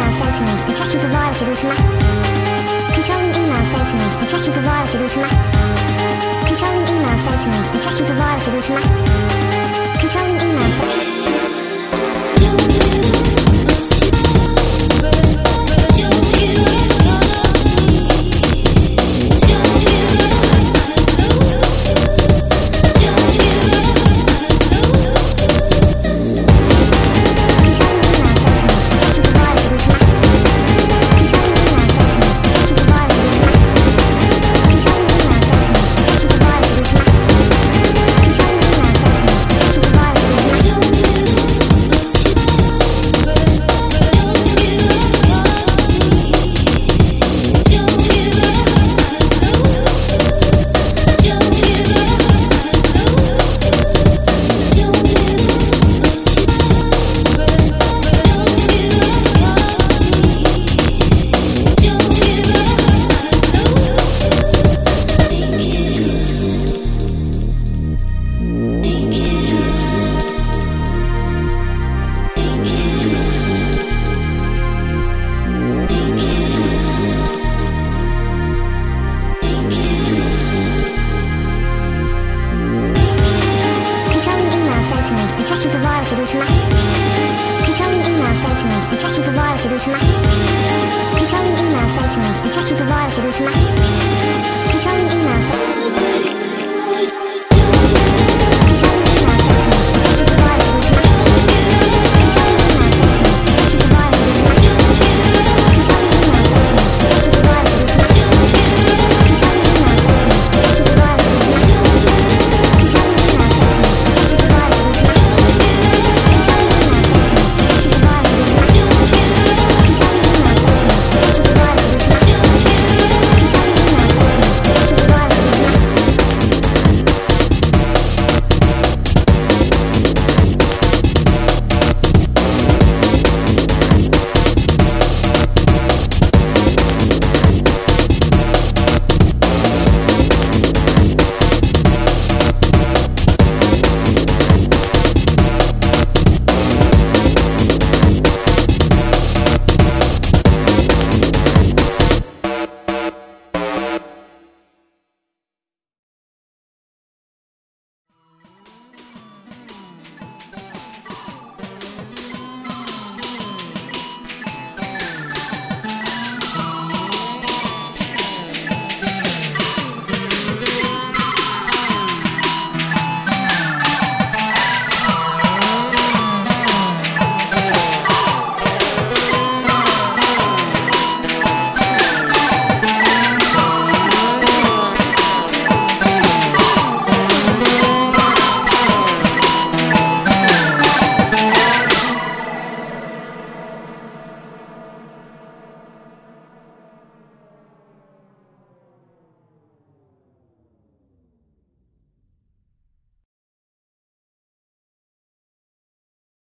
email sent to me and checking for viruses automatic. Controlling email sent to me and checking for viruses automatic. Controlling email sent to me and checking for viruses automatic. Controlling email sent. Checking for viruses automatic. Controlling email sent to me and checking for viruses automatic. Controlling email sent to me and checking for viruses automatic.